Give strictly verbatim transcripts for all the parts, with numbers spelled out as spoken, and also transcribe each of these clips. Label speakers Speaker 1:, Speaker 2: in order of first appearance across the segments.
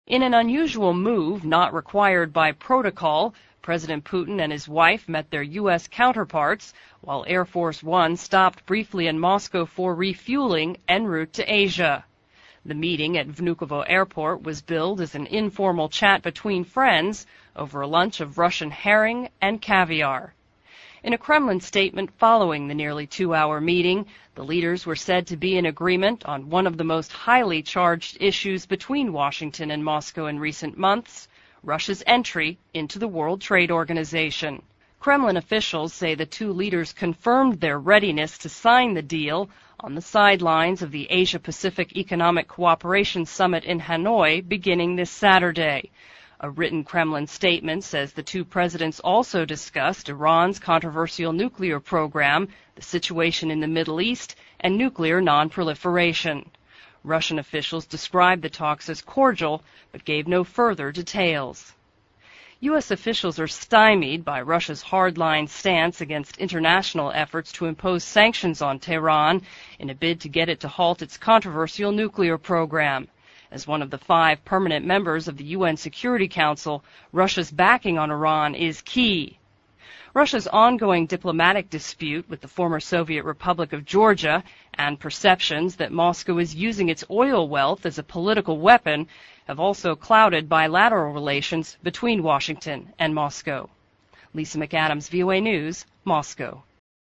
Speaker 1: In an unusual move not required by protocol, President Putin and his wife met their U S counterparts, while Air Force One stopped briefly in Moscow for refueling en route to Asia. The meeting at Vnukovo Airport was billed as an informal chat between friends over a lunch of Russian herring and caviar. In a Kremlin statement following the nearly two-hour meeting, the leaders were said to be in agreement on one of the most highly charged issues between Washington and Moscow in recent months, Russia's entry into the World Trade Organization. Kremlin officials say the two leaders confirmed their readiness to sign the deal on the sidelines of the Asia-Pacific Economic Cooperation Summit in Hanoi beginning this Saturday. A written Kremlin statement says the two presidents also discussed Iran's controversial nuclear program, the situation in the Middle East, and nuclear non-proliferation. Russian officials described the talks as cordial, but gave no further details. U S officials are stymied by Russia's hardline stance against international efforts to impose sanctions on Tehran in a bid to get it to halt its controversial nuclear program. As one of the five permanent members of the U N Security Council, Russia's backing on Iran is key. Russia's ongoing diplomatic dispute with the former Soviet Republic of Georgia and perceptions that Moscow is using its oil wealth as a political weapon have also clouded bilateral relations between Washington and Moscow. Lisa McAdams, V O A News, Moscow.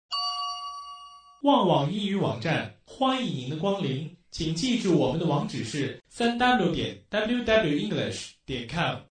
Speaker 2: 旺网英语网站，欢迎您的光临，请记住我们的网址是 三 w 点 w w english 点 com。